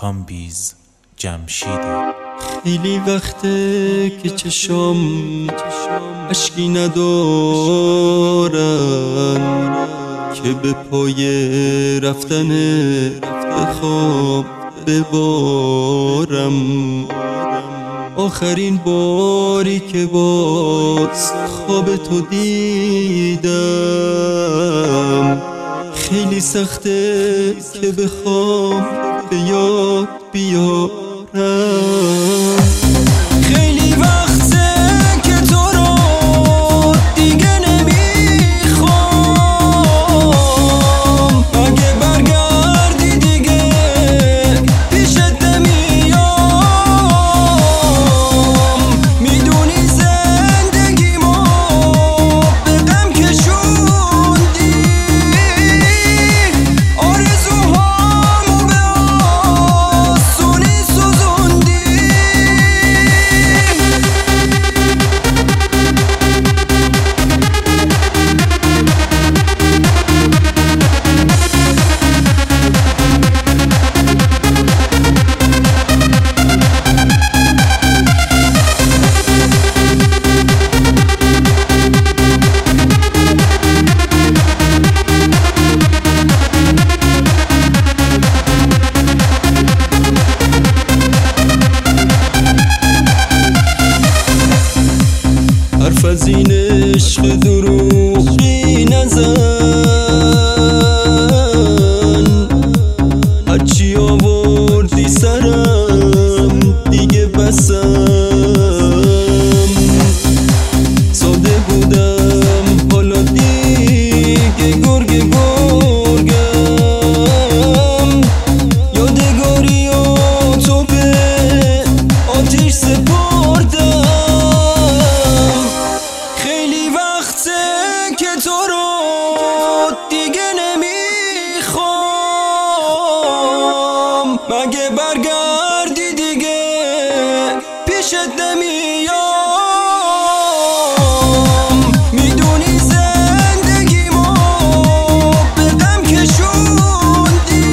کامبیز جمشیدی. خیلی وقته که چشم اشکی ندارن که به پای رفتن به خواب ببارم. آخرین باری که باز خواب تو دیدم خیلی سخته که بخوام به یاد بیارم. خیلی وقته که تو رو دیگه نمیخوام، اگه برگردی دیگه پیشت نمیام. میدونی زندگیمو به غم کشوندی، آرزوهامو به آسونی سوزوندی. حرف از این عشق دروغی نزن، هرچی آوردی سرم دیگه بسم. ساده بودم حالا دیگه گرگم، یادگاری و تو به آتیش سپردم. که تو رو دیگه نمیخوام، مگه برگردی دیگه پیشت نمیام. میدونی زندگیمو به غم کشوندی،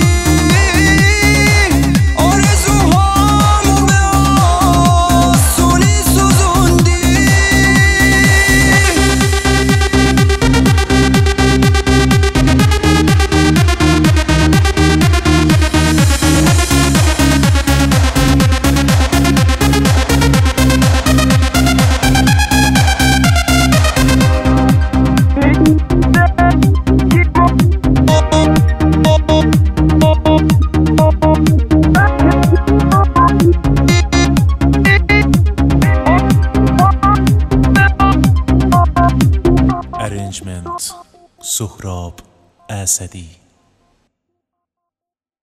آرزوهامو به آسونی سوزوندی. ارنجمنت سهراب اسدی.